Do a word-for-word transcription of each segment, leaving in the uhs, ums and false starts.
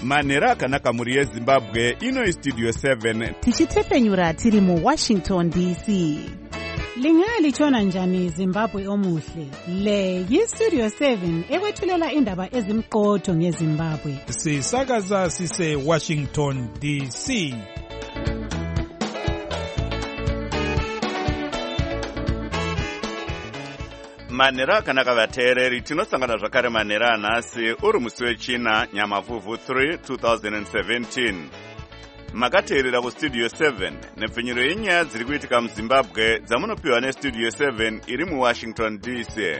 manhero akanaka mhuri yezimbabwe. Ino Studio seven tichitepenyura tiri mu Washington D C. Lingalitshona njani Zimbabwe omuhle? Le yi-Studio seven ekwethulela indaba ezimqotho ngeZimbabwe. Sisakaza sise Washington D C. manhero akanaka vateereri, tinosangana zvakare manhero anhasi uri musi wechina Nyamavhuvhu three twenty seventeen. Makateerera kustudio seven nepfenyuro yenyaya dziri kuitika muZimbabwe dzamunopiwa nestudio seven iri muWashington D C.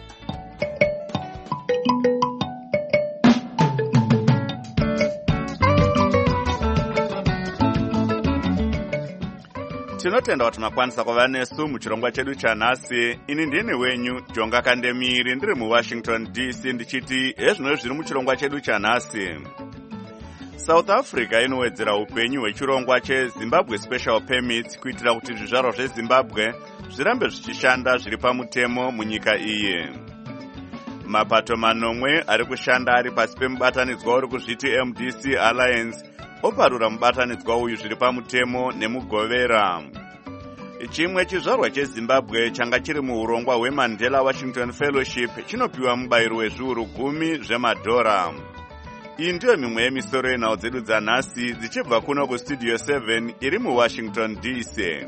Tinotenda kuti makwanisa kuva nesu muchirongwa chedu chanhasi. Ini ndini wenyu Jonga Kandemiri, ndiri muWashington D C, ndichiti hezvino zviri muchirongwa chedu chanhasi. South Africa inowedzera upenyu hwechirongwa cheZimbabwe Special Permits kuitira kuti zvizvarwa zveZimbabwe zvirambe zvichishanda zviri pamutemo munyika iyi. Mapato manomwe ari kushanda ari pasi pemubatanidzwa uri kuzviti M D C Alliance oparura mubatanidzwa uyu zviri pamutemo nemugovera. Chimwe chizvarwa cheZimbabwe changa chiri muurongwa hweMandela Washington Fellowship chinopiwa mubayiro wezviuru gumi zvemadhora. Iyi ndiyo mimwe yemisoro yenhau dzedu dzanhasi dzichibva kuno kustudio seven iri muWashington D C.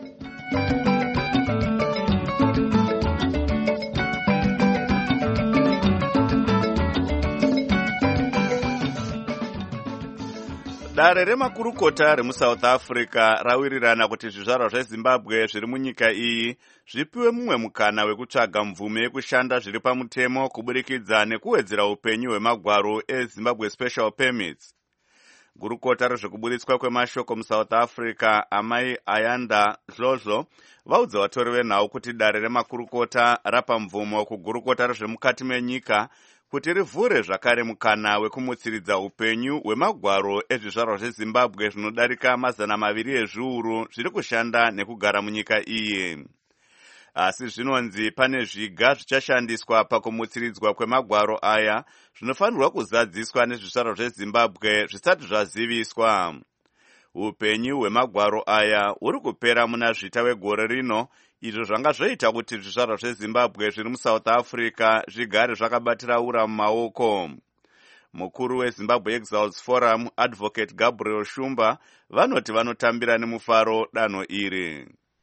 Dare remakurukota remuSouth Africa rawirirana kuti zvizvarwa zveZimbabwe zviri munyika iyi zvipiwe mumwe mukana wekutsvaga mvume yekushanda zviri pamutemo kuburikidza nekuwedzera upenyu hwemagwaro eZimbabwe Special Permits. Gurukota rezvekuburitswa kwemashoko muSouth Africa Amai Ayanda Dlodlo vaudza vatori venhau kuti dare remakurukota rapa mvumo kugurukota rezvemukati menyika kuti rivhure zvakare mukana wekumutsiridza upenyu hwemagwaro ezvizvarwa zveZimbabwe zvinodarika mazana maviri ezviuru zviri kushanda nekugara munyika iyi. Asi zvinonzi pane zviga zvichashandiswa pakumutsiridzwa kwemagwaro aya zvinofanirwa kuzadziswa nezvizvarwa zveZimbabwe zvisati zvaziviswa. Upenyu hwemagwaro aya huri kupera muna zvita wegore rino, izvo zvanga zvoita kuti zvizvarwa zveZimbabwe zviri muSouth Africa zvigare zvakabatira ura mumaoko. Mukuru weZimbabwe Exiles Forum Advocate Gabriel Shumba vanoti vanotambira nemufaro danho iri.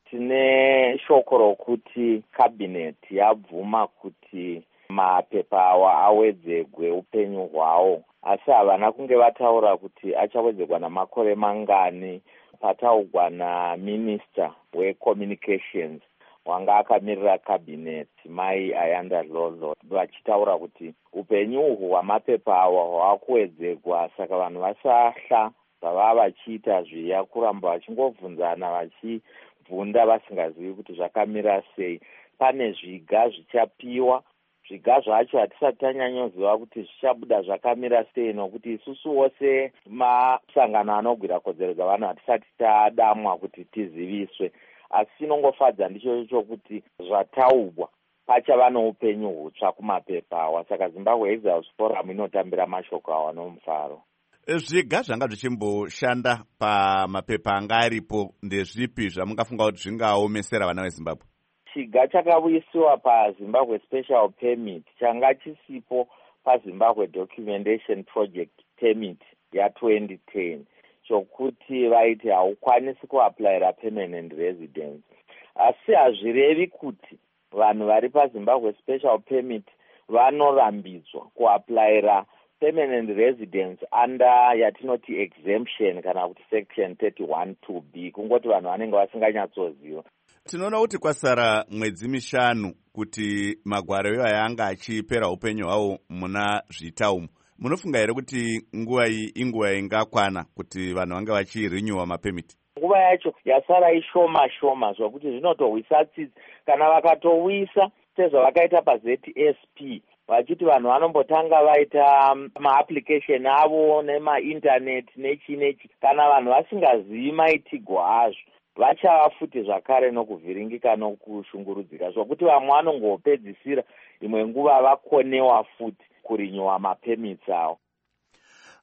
Tine shoko rokuti cabinet yabvuma kuti mapepa awa awedzegwe upenyu hwawo, asi havana kunge vataura kuti achawedzegwa namakore mangani. Pataugwa naMinister weCommunications wanga akamirira cabinet Mai Ayanda Dlodlo vachitaura kuti upenyu uhu hwamapepa awa hwakuwedzegwa, saka vanhu vasahla vava vachiita zviya kuramba vachingovhunzana vachibvunda vasingazivi kuti zvakamira sei. Pane zviga zvichapiwa, zviga zvacho hatisati tanyanyoziva kuti zvichabuda zvakamira sei, nokuti isusu wose masangano anogwira kodzero dzavanhu hatisati tadamwa kuti tiziviswe. Asi chinongofadza ndicho chokuti zvataugwa pachava noupenyu hutsva kumapepa awa, saka Zimbabwe Exiles Forum inotambira mashoko awa nomufaro. Zviga zvanga zvichimboshanda pamapepa anga aripo ndezvipi zvamungafunga kuti zvingaomesera vana veZimbabwe? Chiga chakauyisiwa paZimbabwe Special Permit changa chisipo paZimbabwe Documentation Project Permit ya twenty ten, chokuti vaiti haukwanisi kuaplayira permanent residence. Asi hazvirevi kuti vanhu vari paZimbabwe Special Permit vanorambidzwa kuaplayira permanent residence under yatinoti exemption kana kuti section thirty-one two B, kungoti vanhu vanenge vasinganyatsoziva. Tinoona kuti kwasara mwedzi mishanu kuti magwaro iwaya anga achipera upenyu hwawo muna zvita umu. Munofunga here kuti nguva iyi inguva ingakwana kuti vanhu vange vachirenewa mapemiti? Nguva yacho yasara ishoma shoma zvokuti zvinotohwisa tsitsi. Kana vakatowisa sezvavakaita paZ S P vachiti vanhu vanombotanga vaita maapplication avo nemainternet nechi nechi, kana vanhu vasingazivi maitigwo azvo vachava futi zvakare nokuvhiringika nokushungurudzika, zvokuti vamwe vanongopedzisira imwe nguva vakonewa futi kurinyowa mapemits avo.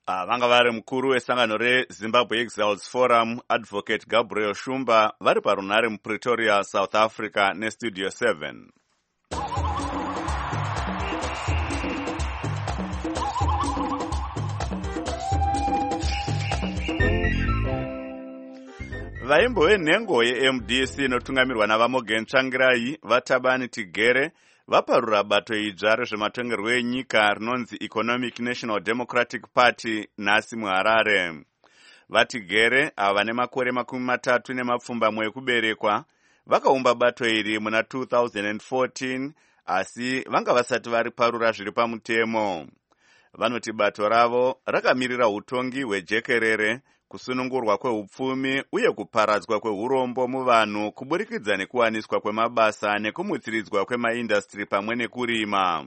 Uh, vanga vari mukuru wesangano reZimbabwe Exiles Forum Advocate Gabriel Shumba vari parunhare muPretoria, South Africa neStudio seven. Vaimbo venhengo yeM D C inotungamirwa naVamogen Tsvangirai Vatabani Tigere vaparura bato idzva rezvematongerwo enyika rinonzi Economic National Democratic Party nhasi muHarare. Vatigere ava vane makore makumi matatu nemapfumbamwe ekuberekwa vakaumba bato iri muna two thousand fourteen asi vanga vasati variparura zviri pamutemo. Vanoti bato ravo rakamirira utongi hwejekerere, kusunungurwa kweupfumi uye kuparadzwa kweurombo muvanhu kuburikidza nekuwaniswa kwemabasa nekumutsiridzwa kwemaindastri pamwe nekurima.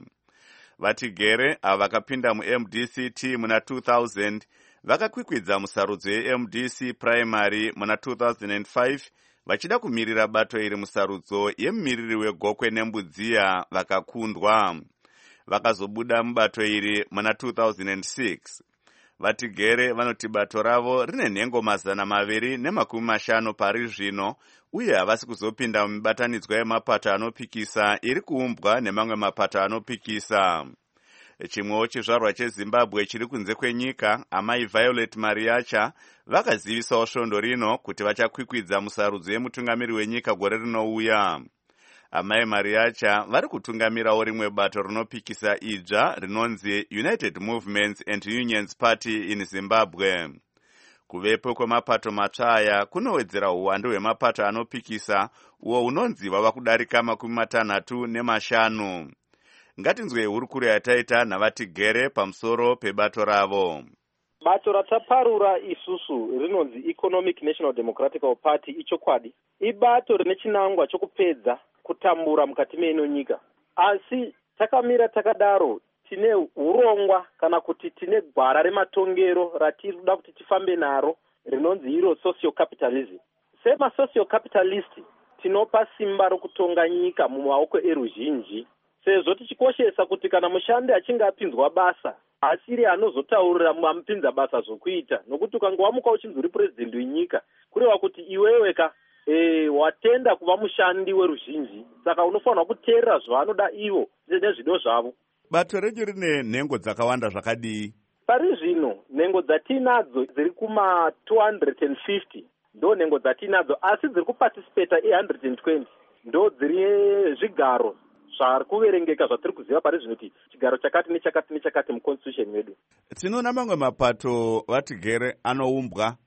Vatigere ava vakapinda muM D C T muna two thousand vakakwikwidza musarudzo yeM D C primary muna two thousand five vachida kumirira bato iri musarudzo yemumiriri wegokwe neMbudziya vakakundwa. Vakazobuda mubato iri muna two thousand six. Vatigere vanoti bato ravo rine nhengo mazana maviri nemakumi mashanu pari zvino uye havasi kuzopinda mumibatanidzwa yemapato anopikisa iri kuumbwa nemamwe mapato anopikisa. Chimwewo chizvarwa cheZimbabwe chiri kunze kwenyika, amai Violet Mariacha vakazivisawo svondo rino kuti vachakwikwidza musarudzo yemutungamiri wenyika gore rinouya. Amai Mariacha vari kutungamirawo rimwe bato rinopikisa idzva rinonzi United Movements and Unions Party in Zimbabwe. Kuvepo kwemapato matsva aya kunowedzera uwandu hwemapato anopikisa uwo unonzi wava kudarika makumi matanhatu nemashanu. Ngatinzwe hurukuro yataita naVatigere pamusoro pebato ravo. Bato rataparura isusu rinonzi Economic National Democratic Party ichokwadi. Ibato rine chinangwa chokupedza kutambura mukati meino nyika. Asi takamira takadaro tine urongwa kana kuti tine gwara rematongero ratiri kuda kuti tifambe naro rinonzi iro socio capitalism. Sema socio capitalist tinopa simba rokutonga nyika mumaoko eruzhinji. Sezvo tichikoshesa kuti kana mushandi achinge apinzwa basa asiri anozotaurira mupinza basa zvokuita, nokuti ukange wamuka uchinzi uri president wenyika kureva kuti iwewe ka e, watenda kuva mushandi weruzhinji, saka unofanira kuteerera zvavanoda ivo nezvido zvavo. Bato renyu rine nhengo dzakawanda zvakadii? Pari zvino nhengo dzatinadzo dziri kuma two hundred fifty ndo nhengo dzatinadzo, asi dziri kuparticipata one hundred twenty ndo dziri zvigaro zvari kuverengeka zvatiri kuziva pari zvino kuti chigaro chakati nechakati nechakati muconstitution medu. Tinoona mamwe mapato Vatigere anoumbwa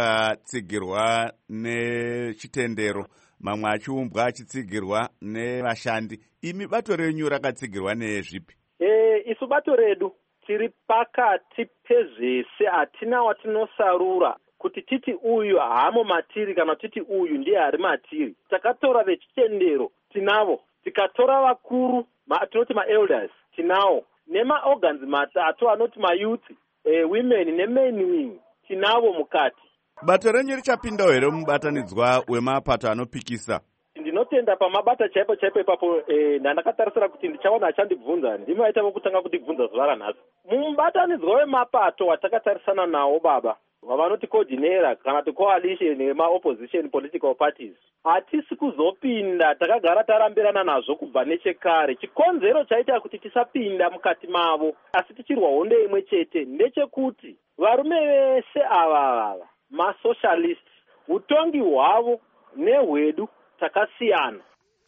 akatsigirwa nechitendero, mamwe achiumbwa achitsigirwa nevashandi. Imi bato renyu rakatsigirwa nezvipi? E, isu bato redu tiri pakati pezvese, hatina watinosarura kuti titi uyu haamo matiri kana titi uyu ndiye ari matiri. Takatora vechitendero tinavo, tikatora vakuru tinoti maelders tinavo, nemaorgans matatu anoti mayouth, e, women nemain wing tinavo mukati. Bato renyu richapindawo here mubatanidzwa wemapato anopikisa? Ndinotenda pamabata chaipo chaipo ipapo. E, ndandakatarisira kuti ndichawana achandibvunza, ndimi aita vokutanga kutibvunza zuva ranhasi. Mubatanidzwa wemapato watakatarisana nawo baba vavanoti coordinator kana kuti coalition yema-opposition political parties, hatisi kuzopinda, takagara tarambirana nazvo kubva nechekare. Chikonzero chaita kuti tisapinda mukati mavo asi tichirwa hondo imwe chete ndechekuti varume vese ava vava masocialist, utongi hwavo nehwedu takasiyana.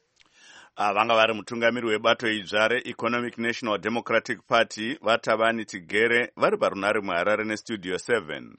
Vanga vari mutungamiri webato idzva reEconomic National Democratic Party Vatabani Tigere vari parunhare muHarare neStudio seven.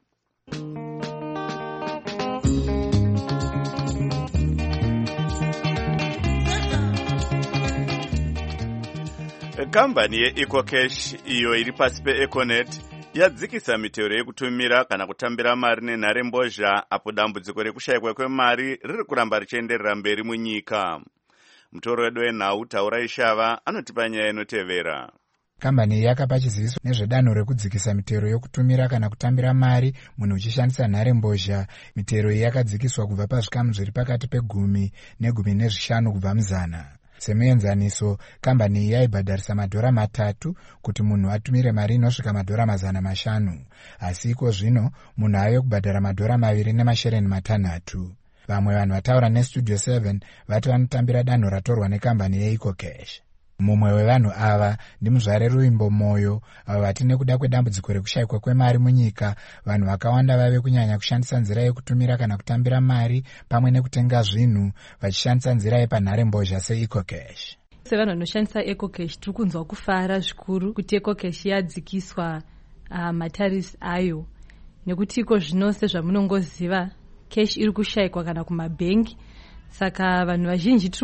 Kambani yeEcocash iyo iri pasi peEconet yadzikisa mitero yekutumira kana kutambira mari nenharembozha apo dambudziko rekushayikwa kwemari riri kuramba richienderera mberi munyika. Mutoro wedu wenhau Taurai Shava anotipa nyaya inotevera. Kambani iyi yakapa chiziviso nezvedanho rekudzikisa mitero yokutumira kana kutambira mari munhu uchishandisa nharembozha. Mitero iyi yakadzikiswa kubva pazvikamu zviri pakati pegumi negumi nezvishanu kubva muzana. Semuenzaniso, kambani iyi yaibhadharisa madhora matatu kuti munhu atumire mari inosvika madhora mazana mashanu. Asi iko zvino munhu ave kubhadhara madhora maviri nemashereni matanhatu. Vamwe vanhu vataura nestudio seven vati vanotambira danho ratorwa nekambani yeEcocash. Mumwe wevanhu ava ndimuzvare Ruimbo Moyo, avo vati nekuda kwedambudziko rekushayikwa kwemari munyika, vanhu vakawanda vave kunyanya kushandisa nzira yekutumira kana kutambira mari pamwe nekutenga zvinhu vachishandisa nzira yepanharembozha seEcocash. Sevanhu vanoshandisa Ecocash tiri kunzwa kufara zvikuru kuti Ecocash yadzikiswa uh, matarisi ayo, nekuti iko zvino sezvamunongoziva cash iri kushayikwa kana kumabhengi, saka vanhu vazhinji tiri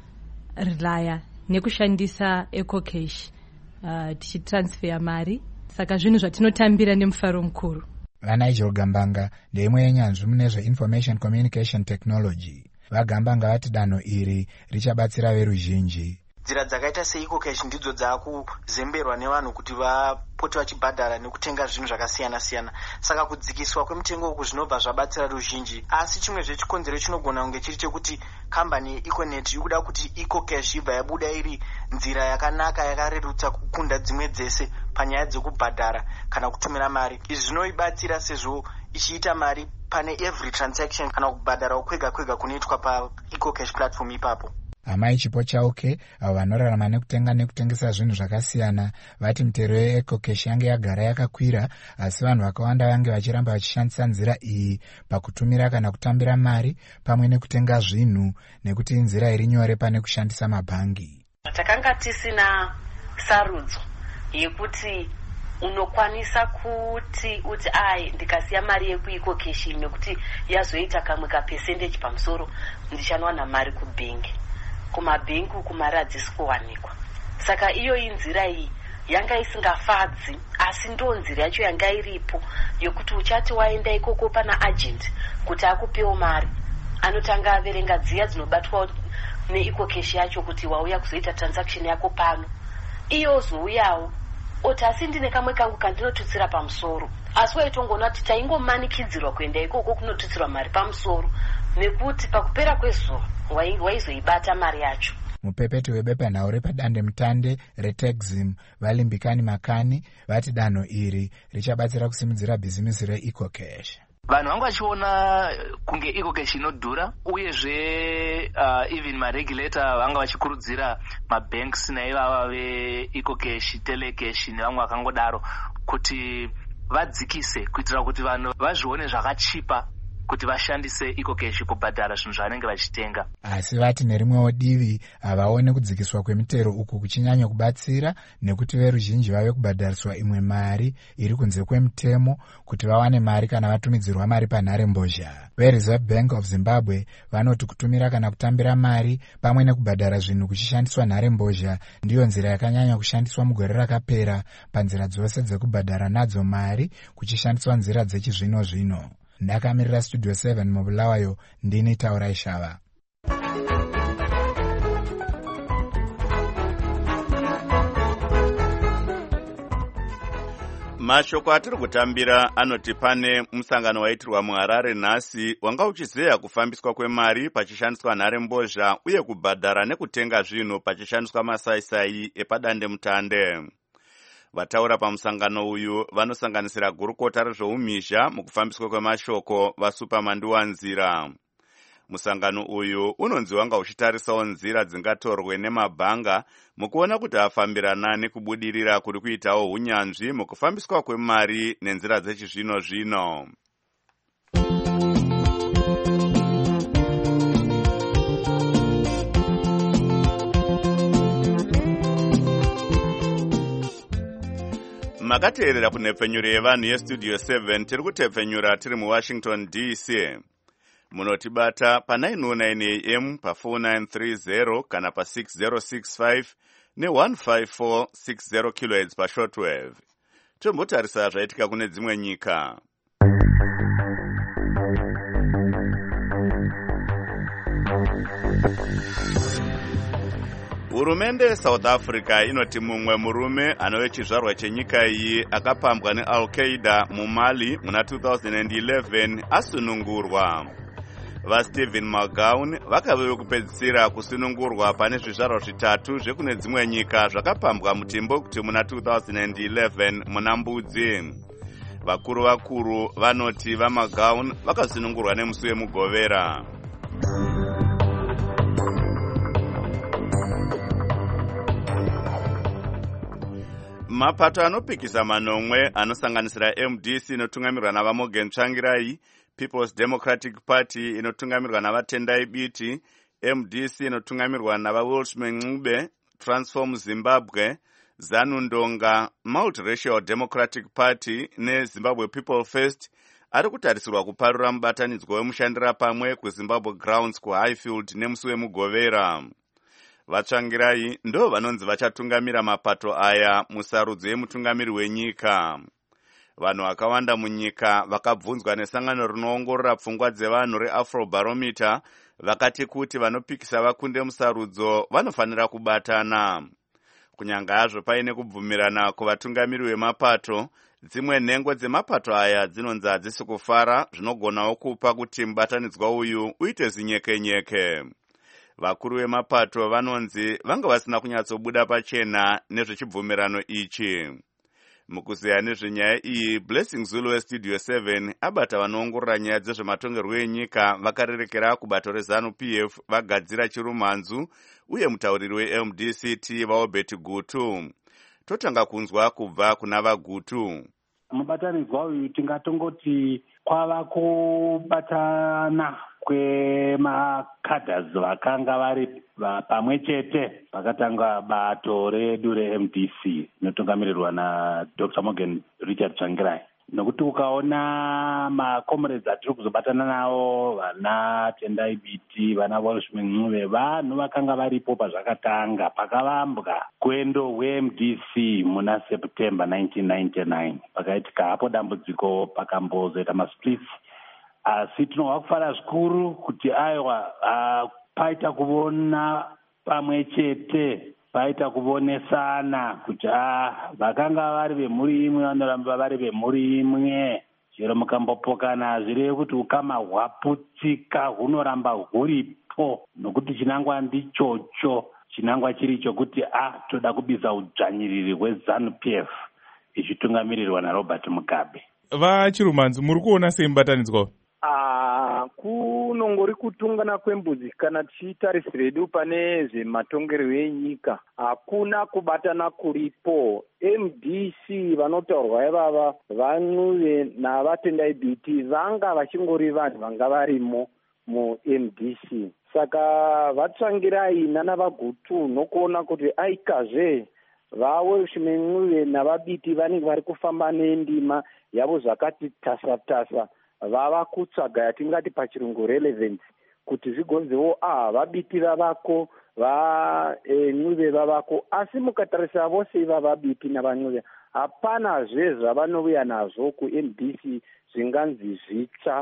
kurilaya nekushandisa Ecocash uh, tichitransfer mari, saka zvinhu zvatinotambira nemufaro mukuru. VaNigel Gambanga ndeimwe yenyanzvi mune zve-information communication technology. VaGambanga vati danho iri richabatsira veruzhinji. Nzira dzakaita seEcocash ndidzo dzakuzemberwa nevanhu kuti vapote vachibhadhara nekutenga zvinhu zvakasiyana siyana. Saka kudzikiswa kwemutengo uku zvinobva zvabatsira ruzhinji. Asi chimwe zvechikonzero chinogona kunge chiri chekuti kambani yeEconet iri kuda kuti Ecocash ibva yabuda iri nzira yakanaka yakarerutsa kukunda dzimwe dzese panyaya dzekubhadhara kana kutumira mari. Izvi zvinoibatsira sezvo ichiita mari pane every transaction kana kubhadhara kwega kwega kunoitwa paEcocash platform ipapo. Amai Chipo Chauke, avo vanorarama nekutenga nekutengesa zvinhu zvakasiyana, vati mitero yeEcocash yange yagara yakakwira, asi vanhu vakawanda vange vachiramba vachishandisa nzira iyi pakutumira kana kutambira mari pamwe nekutenga zvinhu, nekuti nzira iri nyore pane kushandisa mabhangi. Takanga tisina sarudzo yekuti unokwanisa kuti uti ai ndikasiya mari yekuEcocash nekuti yazoita kamwe ka percentage pamusoro ndichanowana mari kubhengi. Kumabhengi kumari hadzisi kuwanikwa. Saka iyo inzira iyi yanga isingafadzi, asi ndo nzira yacho yanga iripo yokuti uchati waenda ikoko pana agent kuti akupewo mari, anotanga averenga dziya dzinobatwa neEcocash yacho kuti wauya kuzoita transaction yako pano. Iyo zouyawo oti asi ndine kamwe kangu kandinotutsira pamusoro, asi waitongona kuti taingomanikidzirwa kuenda ikoko kunotutsirwa mari pamusoro, nekuti pakupera kwezuva waizoibata mari yacho. Mupepeti webepanhau repadande mutande reTexim Valimbikani Makani vati danho iri richabatsira kusimudzira bhizimisi reEcocash. Vanhu vanga vachiona kunge Ecocash inodhura, uyezve uh, even maregulator vanga vachikurudzira mabanks naivava veEcocash, Telecash nevamwe vakangodaro kuti vadzikise kuitira kuti vanhu vazvione zvakachipa kuti vashandise Ecocash kubhadhara zvinhu zvavanenge vachitenga. Asi vati nerimwewo divi havaone kudzikiswa kwemitero uku kuchinyanya kubatsira, nekuti veruzhinji vave kubhadhariswa imwe mari iri kunze kwemutemo kuti vawane mari kana vatumidzirwa mari panharembozha. VeReserve Bank of Zimbabwe vanoti kutumira kana kutambira mari pamwe nekubhadhara zvinhu kuchishandiswa nharembozha ndiyo nzira yakanyanya kushandiswa mugore rakapera panzira dzose dzekubhadhara nadzo mari kuchishandiswa nzira dzechizvino zvino. Ndakamirira Studio seven mubulawayo, ndini Taurai Shava. Mashoko atiri kutambira anoti pane musangano waitirwa muHarare nhasi wanga uchizeya kufambiswa kwemari pachishandiswa nharembozha uye kubhadhara nekutenga zvinhu pachishandiswa masaisai epadande mutande. Vataura pamusangano uyu vanosanganisira gurukota rezvoumhizha mukufambiswa kwemashoko vaSupamanduwanzira. Musangano uyu unonzi wanga uchitarisawo nzira dzingatorwe nemabhanga mukuona kuti afambirana nekubudirira kuri kuitawo unyanzvi mukufambiswa kwemari nenzira dzechizvino zvino. Makateerera kunhepfenyuro yevanhu yestudio seven tiri kutepfenyura tiri muWashington D C. Munotibata pa nine oh nine A M pa four nine three zero kana pa six zero six five ne one five four six zero kilohertz pa shortwave. Tombotarisa zvaitika kune dzimwe nyika. Hurumende South Africa inoti mumwe murume anove chizvarwa chenyika iyi akapambwa neAl-Qaeda muMali muna two thousand eleven asunungurwa. vaStephen Magowan vakave vekupedzisira kusunungurwa pane zvizvarwa zvitatu zvekune dzimwe nyika zvakapambwa mutimbo kuti muna two thousand eleven muna Mbudzi. Vakuru vakuru vanoti vaMagowan vakasunungurwa nemusi wemugovera. Mapato anopikisa manomwe anosanganisira M D C inotungamirwa navaMorgan Tsvangirai, People's Democratic Party inotungamirwa navaTendai Biti, M D C inotungamirwa navaWelshman Ncube, Transform Zimbabwe, ZANU Ndonga, Multiracial Democratic Party neZimbabwe People First ari kutarisirwa kuparura mubatanidzwa wemushandira pamwe kuZimbabwe Grounds kuHighfield nemusi wemugovera. Vatsvangirai ndo vanonzi vachatungamira mapato aya musarudzo yemutungamiri wenyika. Vanhu vakawanda munyika vakabvunzwa nesangano rinoongorora pfungwa dzevanhu reAfrobarometer vakati kuti vanopikisa vakunde musarudzo vanofanira kubatana. Kunyanga hazvo paine kubvumirana kuvatungamiri vemapato, dzimwe nhengo dzemapato aya dzinonzi hadzisi kufara, zvinogonawo kupa kuti mubatanidzwa uyu uite zinyekenyeke. Vakuru vemapato vanonzi vanga vasina kunyatsobuda pachena nezvechibvumirano ichi. Mukuzeya nezvenyaya iyi, Blessing Zulu weStudio seven abata vanoongorora nyaya dzezvematongerwo enyika vakarerekera kubato reZANU P F vagadzira Chirumanzu uye mutauriri weM D C T vaObert Gutu. Totanga kunzwa kubva kuna vaGutu. Mubatanidzwa uyu tingatongoti kwava kubatana kwemakadhas vakanga vari pamwe chete pakatanga bato redu reM D C inotungamirirwa naDr Morgan Richard Tsvangirai. Nokuti ukaona makomrades atiri kuzobatana navo, vana Tendai Biti, vana Welshman Ncube, vanhu vakanga varipo pazvakatanga pakavambwa kwendo weM D C muna September nineteen ninety-nine. Pakaitika hapo dambudziko pakambozoita masplits. Asi tinohwa kufara zvikuru kuti aiwa uh, paita kuvona pamwe chete, paita kuvonesana kuti ah vakanga vari vemhuri imwe vanoramba vari vemhuri imwe. Chero mukambopokana zvireve kuti ukama hwaputsika hunoramba huripo, nokuti chinangwa ndichocho, chinangwa chiricho kuti ah toda kubiza udzvanyiriri hweZANU P F ichitungamirirwa naRobert Mugabe. VaChirumanzu, muri kuona sei mubatanidzwa? Ah, kunongori kutungana kwembudzi kana tichitarisira pane zvematongerwo enyika. Hakuna kubatana kuripo. M D C vanotaurwa ivava vaNcube navaTendai Biti vanga vachingori vanhu vanga varimo muM D C. Saka vaTsvangirai nanavaGutu nokuona kuti aikazve vaWelshman Ncube navaBiti vanenge vari kufamba nendima yavo zvakati tasa-tasa, vava kutsvaga yatingati pachirungu relevance kuti zvigonzewo ah vaBiti vavako, vaNcube vavako. Asi mukatarisa vose ivava vaBiti navaNcube hapanazve zvavanouya nazvo kuM D C zvinganzi zvitsva,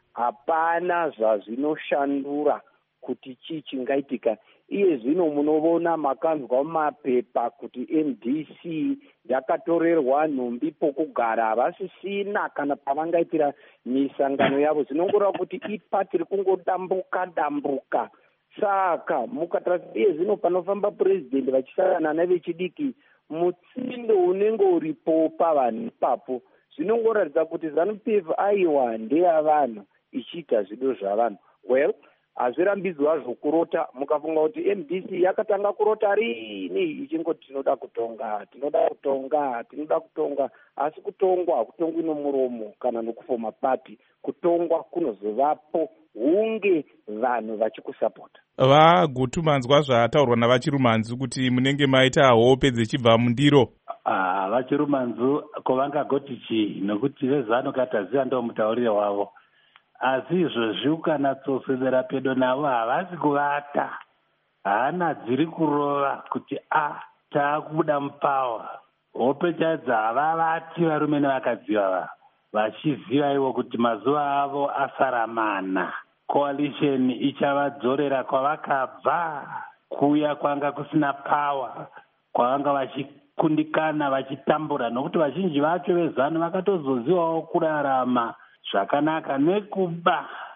hapana zvazvinoshandura kuti chii chingaitika. Iye zvino munovona makanzwa mumapepa kuti M D C yakatorerwa nhumbi pokugara havasisina kana pavangaitira misangano yavo. Zvinongoreva kuti ipati iri kungodambuka dambuka. Saka mukatarisa iye zvino panofamba purezidendi vachisangana nevechidiki, mutsindo unenge uripo pavanhu ipapo zvinongoratidza kuti ZANU P F aiwa ndeyavanhu ichiita zvido zvavanhu. Well, hazvirambidzwa zvokurota mukafunga kuti M D C yakatanga kurota rini ichingoti tinoda kutonga tinoda kutonga tinoda kutonga. Asi kutongwa hakutongwi nomuromo kana nokufoma pati. Kutongwa kunozovapo hunge vanhu vachikusapota. VaGutu, manzwa zvataurwa navaChirumanzu kuti munenge maita hope dzichibva mundiro? Ah, vaChirumanzu kovangagoti chii, nokuti vezano kataziva ndo mutaurire wavo. Asi izvozvi ukanatsoswedera pedo navo havasi kuvata, hana dziri kurova kuti ah taakubuda mupawa. Hope chadza havavati varume nevakadzi vava vachiziva ivo kuti mazuva avo asaramana. Coalition ichavadzorera kwavakabva, kuya kwanga kusina pawa, kwavanga vachikundikana vachitambura, nokuti vazhinji vacho vezano vakatozozivawo kurarama zvakanaka nekuba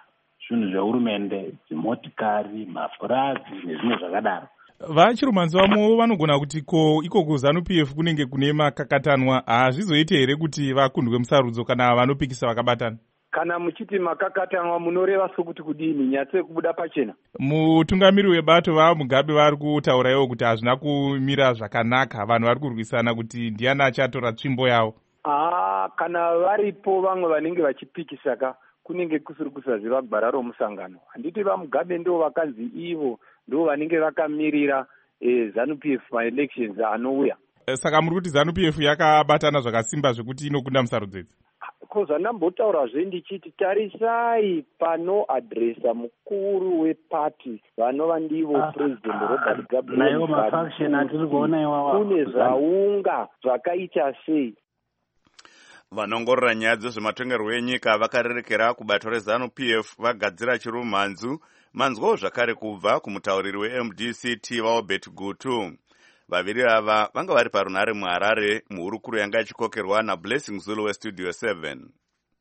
zvinhu zvehurumende, dzimotikari, mapurazi nezvimwe zvakadaro. vachirumanzi vamo vanogona kuti ko iko kuZANU-P F kunenge kune makakatanwa hazvizoite here kuti vakundwe musarudzo kana vanopikisa vakabatana? Kana muchiti makakatanwa munoreva sokuti kudini, nyatse kubuda pachena? Mutungamiri webato vaMugabe vari kutaura iwo kuti hazvina kumira zvakanaka, vanhu vari kurwisana kuti ndiani achatora tsvimbo yavo. Ah, kana varipo vamwe vanenge vachipikisa ka kunenge kusiri kusazve vagwara romusangano. Handiti vaMugabe ndo vakanzi ivo ndo vanenge vakamirira eh, ZANU-P F ma-elections anouya. Saka muri kuti ZANU-P F yakabatana zvakasimba zvekuti inokunda musarudzo idzi? Koza ndambotaurazve ndichiti tarisai panoadresa mukuru wepati vanova ndivo ah, president ah, Robert Gabriel kune zvaunga zvakaita sei. Vanongorora nyaya dzezvematongerwo enyika vakarerekera kubato reZANU-P F vagadzira chirumhanzu manzwawo zvakare kubva kumutauriri we-M D C T vaObert Gutu. Vaviri ava vanga vari parunhare muHarare muhurukuru yanga ichikokerwa naBlessing Zulu weStudio seven.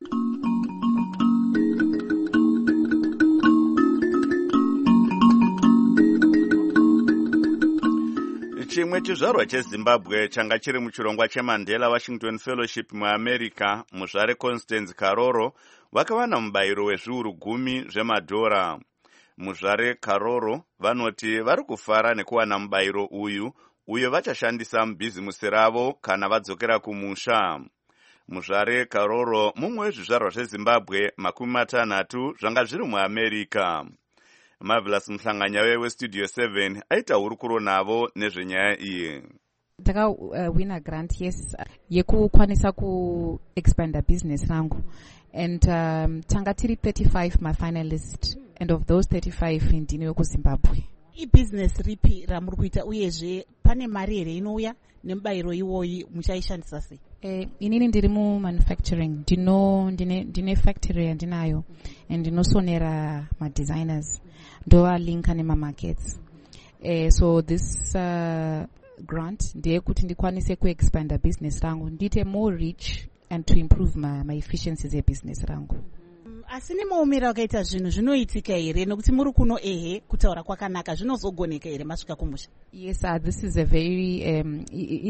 Chimwe chizvarwa cheZimbabwe changa chiri muchirongwa cheMandela Washington Fellowship muAmerica, muzvare Constance Karoro vakawana mubayiro wezviuru gumi zvemadhora. Muzvare Karoro vanoti vari kufara nekuwana mubayiro uyu uyo vachashandisa mubhizimusi ravo kana vadzokera kumusha. Muzvare Karoro mumwe wezvizvarwa zveZimbabwe makumi matanhatu zvanga zviri muAmerica. Marvelous Mhlanganya weStudio seven aita hurukuro navo nezvenyaya iyi. Taka uh, wina grant yes yekukwanisa ku expanda business rangu and um, tanga tiri thirty-five ma finalist and of those thirty-five ndine wekuZimbabwe. Ibusiness ripi ramuri kuita uyezve pane mari here inouya nemubayiro iwoyi muchaishandisa sei? Eh, inini ndiri mu manufacturing, ndino ndine ndine factory yandinayo and ndinosonera ma designers ndova linka nema markets. Eh, so this uh, grant ndeye kuti ndikwanise ku expanda business rangu ndite more rich and to improve my, my efficiencies e business rangu. Asi nemuomera wakaita zvinhu zvinoitika here nokuti muri kuno ehe kutaura kwakanaka zvinozogoneka here masvika kumusha? Yes, uh, this is a very um,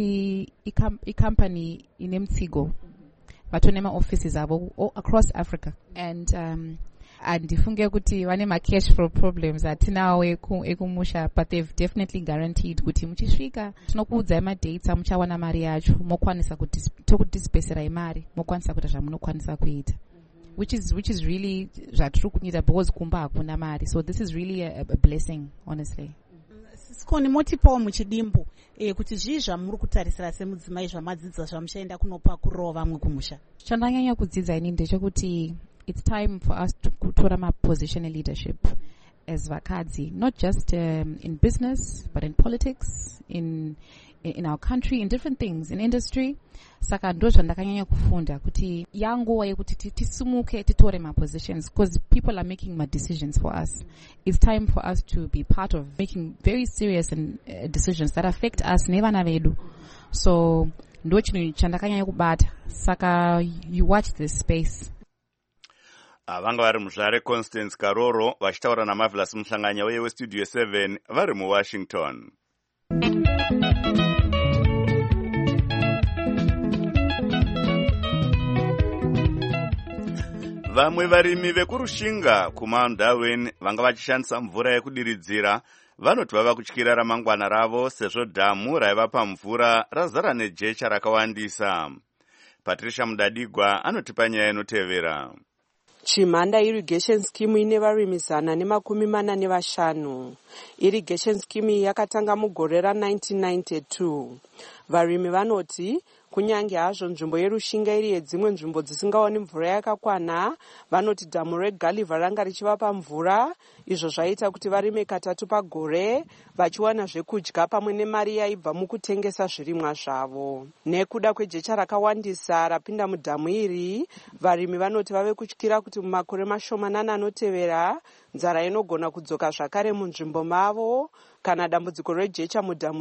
i, i, i company ine mutsigo vatone ma-offices avo across Africa and um, andifunge kuti vane ma-cash flow problems atinawo ekumusha, but they've definitely guaranteed kuti muchisvika tinokuudzai madates amuchawana mari yacho mokwanisa tokudispeserai mari mokwanisa kuita zvamunokwanisa kuita, which is which is really zvatiri kunyita because kumba hakuna mari, so this is really a, a blessing honestly. Sikoni motipawo muchidimbu eh, kuti zvii zvamuri kutarisira semudzimai zvamadzidza zvamuchaenda kunopa kurova vamwe kumusha? Chandanyanya kudzidza ini ndechekuti it's time for us to kutora ma position in leadership as vakadzi, not just um, in business but in politics, in in our country, in different things, in industry. Saka ndo zvandakanyanya kufunda kuti yanguva yekuti tisumuke titore ma positions because people are making my decisions for us. It's time for us to be part of making very serious and uh, decisions that affect us nevana vedu. So ndo chinhu chandakanyanya kubata. Saka you watch this space. Vanga vari muzvare Constance Karoro vachitaura naMarvelous Mhlanganya weStudio seven vari muWashington. Vamwe varimi vekurushinga kuMountain vanga vachishandisa mvura yekudiridzira vanoti vava kutyira ramangwana ravo sezvo dhamu raiva pamvura razara nejecha rakawandisa. Patricia Mudadigwa anotipa nyaya inotevera. Chimhanda irrigation scheme ine varimi zana nemakumi mana nevashanu. Irrigation scheme yakatanga mugore ra-nineteen ninety-two. Varimi vanoti kunyange hazvo nzvimbo yerushinga iri yedzimwe nzvimbo dzisingaoni mvura yakakwana, vanoti dhamu reGulliver ranga richivapa mvura, izvo zvaita kuti varime katatu pagore vachiwana zvekudya pamwe nemari yaibva mukutengesa zvirimwa zvavo. Nekuda kwejecha rakawandisa rapinda mudhamu iri, varimi vanoti vave kutyira kuti mumakore mashomanana anotevera nzara inogona kudzoka zvakare munzvimbo mavo kana dambudziko rejecha mudhamu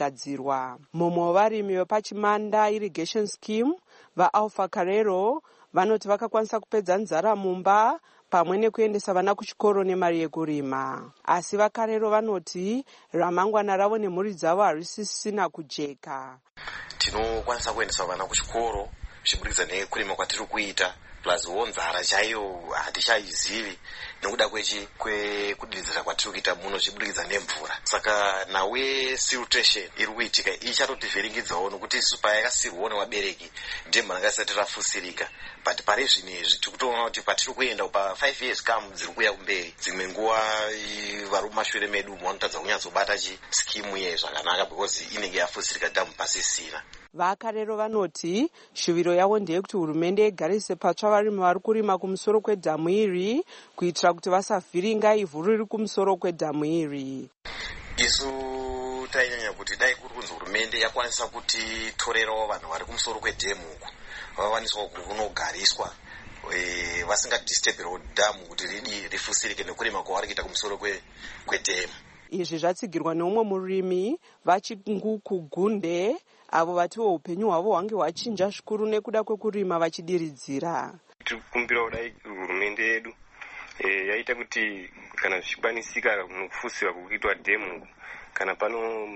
rikasagadzirwa. Mumwe wevarimi vepachimanda irrigation scheme vaAlpha Carrero vanoti vakakwanisa kupedza nzara mumba pamwe nekuendesa vana kuchikoro nemari yekurima. Asi vakarero vanoti ramangwana ravo nemhuri dzavo harisisina kujeka. Tinokwanisa kuendesa vana kuchikoro zvichibudikidza nekurima kwatiri kuita, plus nzara chaiyo hatichaizivi nekuda kwechi kwekudiridzira kwatiri kuita muno zvichibudikidza nemvura. Saka nawe siltation iri kuitika ichatotivhiringidzawo nokuti isu payakasirwawo nevabereki ndemhana ngasati rafusirika. But pari zvinezvi tiri kutoona kuti patiri kuenda pa five years kam dziri kuuya kumberi, dzimwe nguva vari mumashure medu vanotadza kunyatsobata chi skimu iye zvakanaka because inenge yafusirika dhamu pasisina. Vakarero vanoti shuviro yavo ndeyekuti hurumende igarise patsva varimi vari kurima kumusoro kwedhamu iri kuitira kuti vasavhiringa ivhu riri kumusoro kwedhamu iri. Isu tainyanya kuti dai kuri kunzi hurumende yakwanisa kuti torerawo vanhu vari kumusoro kwedhamu uku vavawaniswa kunogariswa vasingadisturbewo dhamu kuti ridi rifusirike nekurima kwavari kuita kumusoro kwedhamu. Izvi zvatsigirwa neumwe murimi vachinguku gunde avo vatiwo upenyu hwavo hwange hwachinja zvikuru nekuda kwekurima vachidiridzira. Tikumbira kudai hurumende yedu yaita kuti kana zvichikwanisika nokufusirwa kuitwa dhemu kana pano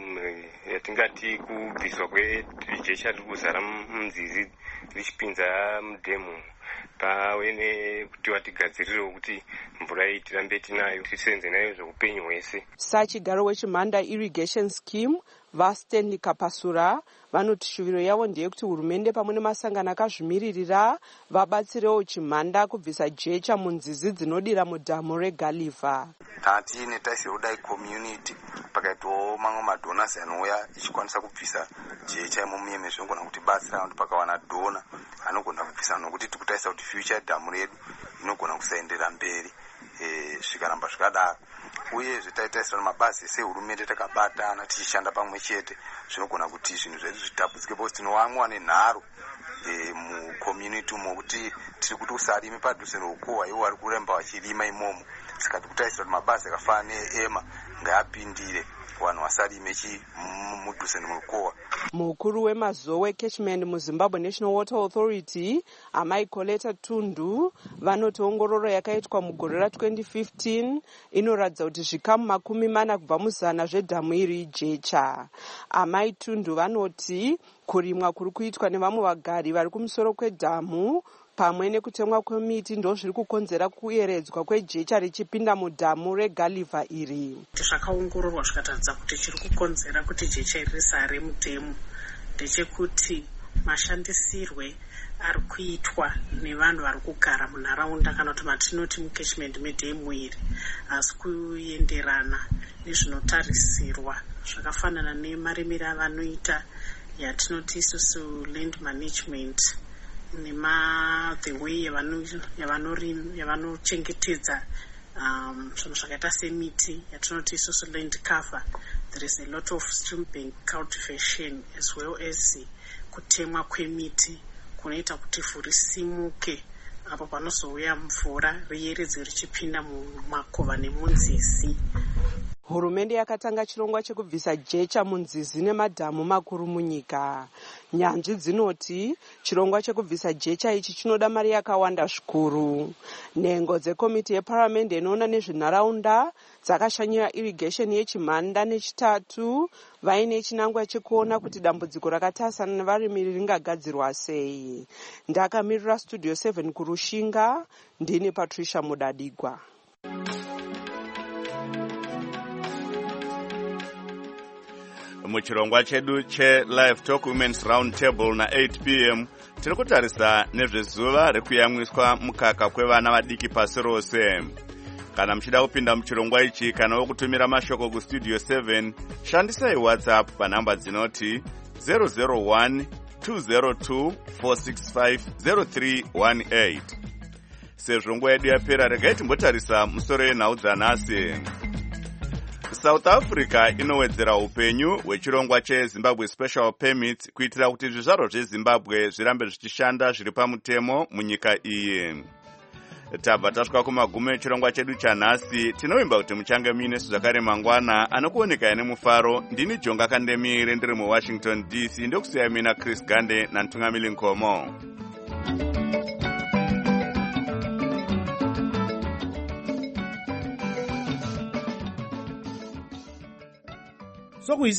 yatingati kubviswa kwejecha riri kuzara munzizi richipinza mudhemu pave nekuti vatigadzirirewo kuti mvura iyi tirambe tinayo tisenze nayo zveupenyu hwese. Sachigaro wechimhanda irrigation scheme vaStanley Kapasura vanoti shuviro yavo ndeyekuti hurumende pamwe nemasangano akazvimiririra vabatsirewo chimhanda kubvisa jecha munzizi dzinodira mudhamu reGulliver. Tatiine taisiro kudai community pakaitwawo mamwe madonasi anouya ichikwanisa kubvisa jecha imomuyeme zvinogona kuti batsira kuti pakawana dona anogona kubvisa nokuti tikutaisa kuti future dhamu redu inogona kusaendera mberi zvikaramba zvikadaro. Uye zvitaitaisira mabazi sehurumende takabatana tichishanda pamwe chete zvinogona kuti zvinhu zvedu zvitapudzike because tinovamwa nenharo mucommunity umo kuti tiri kuti usarime padhuze noukohwa iwo vari kuremba vachirima imomo. Saka tikutaisira kuti mabazi akafana neema ngaapindire vanhu vasarime chi mudhuze nemukohwa. Mukuru wemazowe catchment muZimbabwe National Water Authority Amai Coletta Tundu vanoti ongororo yakaitwa mugore ra twenty fifteen inoratidza kuti zvikamu makumi mana kubva muzana zvedhamu iri jecha. Amai Tundu vanoti kurimwa kuri kuitwa nevamwe vagari vari kumusoro kwedhamu pamwe nekutemwa kwemiti ndo zviri kukonzera kuyeredzwa kwejecha richipinda mudhamu reGulliver iri. Zvakaongororwa zvikataridza kuti chiri kukonzera kuti jecha iri risare mudhamu ndechekuti mashandisirwe ari kuitwa nevanhu vari kugara munharaunda kana kuti matinoti mukatchment medhamu iri asi kuenderana nezvinotarisirwa zvakafanana nemarimiro avanoita yatinoti isusu land management nema the way yavanochengetedza um, zvinhu zvakaita semiti yatinoti isusu land cover. There is a lot of stream bank cultivation as well as kutemwa kwemiti kunoita kuti ivhu risimuke apo panozouya mvura riyeredze richipinda mumakova nemunzizi. Hurumende yakatanga chirongwa chekubvisa jecha munzizi nemadhamu makuru munyika. Nyanzvi dzinoti chirongwa chekubvisa jecha ichi chinoda mari yakawanda zvikuru. Nhengo dzekomiti yeparamende inoona nezvenharaunda dzakashanyira irrigation yechimhanda nechitatu vaine chinangwa chekuona kuti dambudziko rakatasana nevarimi ringagadzirwa sei. Ndakamirira Studio seven kurushinga, ndini Patricia Mudadigwa. Muchirongwa chedu che Live Talk Women's Round Table na eight p m tiri kutarisa nezvezuva rekuyamwiswa mukaka kwevana vadiki pasi rose. Kana muchida kupinda muchirongwa ichi kana wokutumira mashoko ku Studio seven, shandisai WhatsApp panhamba dzinoti zero zero one two zero two four six five zero three one eight. Sezvo nguva yedu yapera, regai timbotarisa musoro yenhau dzanhasi. South Africa inowedzera upenyu hwechirongwa cheZimbabwe Special Permit kuitira kuti zvizvarwa zveZimbabwe zvirambe zvichishanda zviri pamutemo munyika iyi. Tabva tasvika kumagumo echirongwa chedu chanhasi. Tinovimba kuti muchange muine zvakare mangwana anokuoneka nemufaro. Ndini Jonga Kandemire ndiri muWashington D C, ndokusiyai mina Chris Gande nantungamili Nkomo. sokuisi